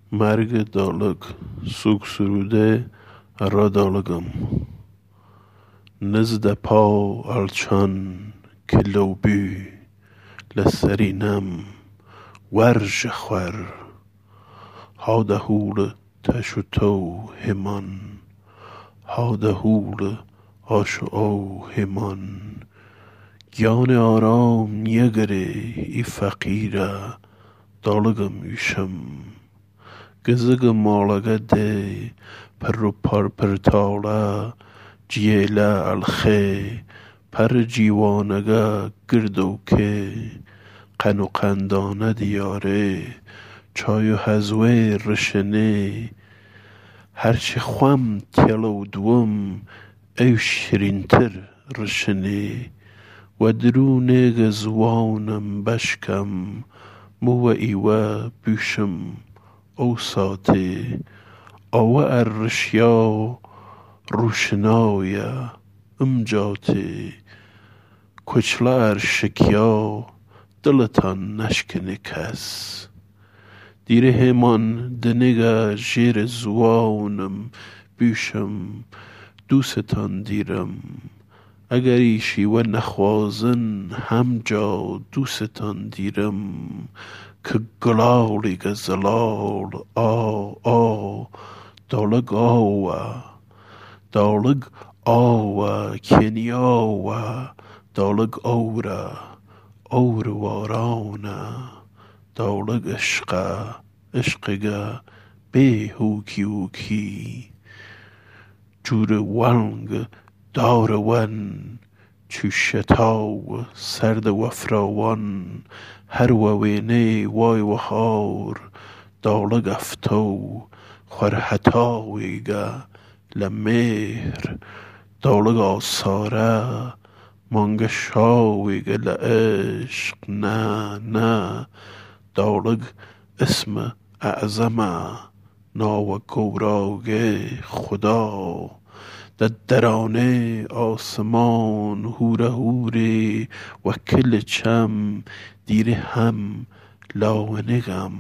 مرگ دالک سوک سروده را دالگم نزد پا الچان کلوبی لسرینم ورژ خور هاده هول تشتو همان هاده هول آش او همان گیان آرام یگره ای فقیره دالگم یشم گزگ مالگه ده پر پر پرتاله جیله الخه پر جیوانگه گردو که قن و قندانه دیاره چای و هزوه رشنه هرچه خوام تیلو دوم او شرینتر رشنه و درونه گزوانم بشکم مو ایوه بیشم او ساته او ارشیا روشنایا امجاته کچلا ارشکیا دلتان نشکنه کس دیره همان دنگه جیر زوانم بیشم دوستان دیرم اگر ایشی و نخوازن همجا دوستان دیرم که گلالی گزلال دالگ آوه کنیاوه دالگ اور وارانه دالگ عشقگه به هوکی جور ونگ دار ون چو شتاو سرد و فراوان هر وینه وای و هار دالگ افتو خورهتاویگه لمهر دالگ آساره مانگه شاویگه لعشق نه دالگ اسم اعظمه ناو گوراگه خدا در درانه آسمان هوره هوره و کل چم دیره هم لاونگم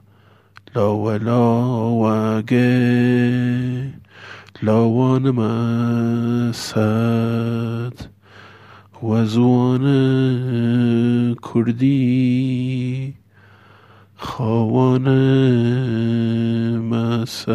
لاوگه لاوانم است و زوان کردی خواانم است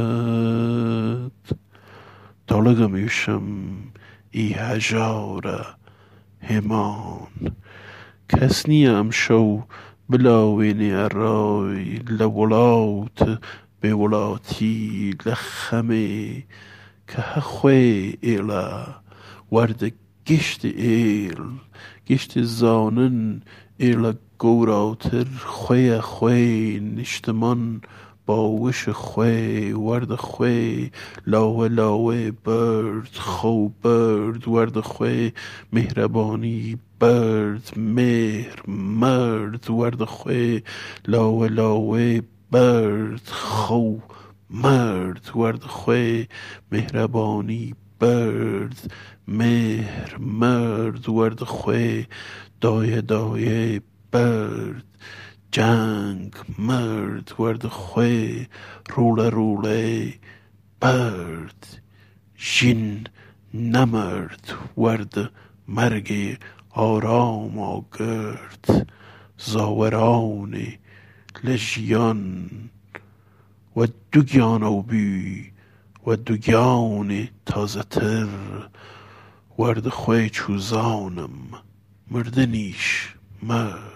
دالگم یوشم ای هجاره همان کس نیم شو بلاوینی ارای لولات به ولاتی لخمه که هخوی ایله ورد گشت ایل گشت زانن ایله گوراتر خوی نشتمان باوش خوی ورد خوی لاوه برد خو برد ورد خوی مهربانی برد مهر مرد ورد خوی لاوه برد خو مرد ورد خوی مهربانی برد مهر مرد ورد خوی دایه برد جنگ مرد ورد خوی روله برد جین نمرد ورد مرگ آرام آگرد زاوران لژیان و دوگیان او بی و دوگیان تازه تر ورد خوی چوزانم مردنیش مرد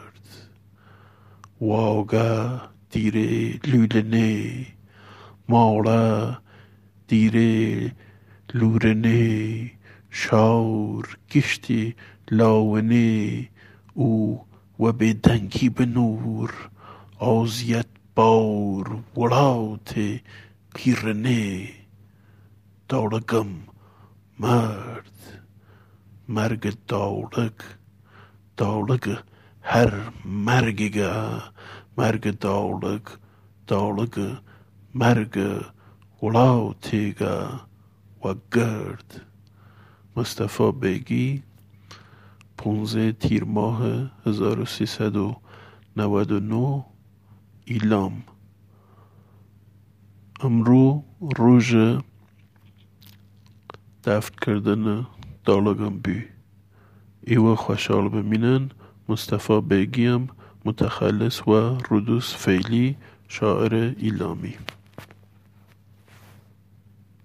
واگه دیره لولنه ماله دیره لورنه شار گشتی لاونه او و به دنگی به نور آزیت بار ولات پیرنه دالگم مرگ دالگ هر مرگگه مرگ دالگ مرگ ولاتیگه و گرد مصطفی بیگی 15 تیر ماه 1399 ایلام. امرو روژ دفن کردن دالگم بی. ایوه خوشحال بمینن مصطفی بیگیم، متخلص و رودوس فیلی، شاعر ایلامی.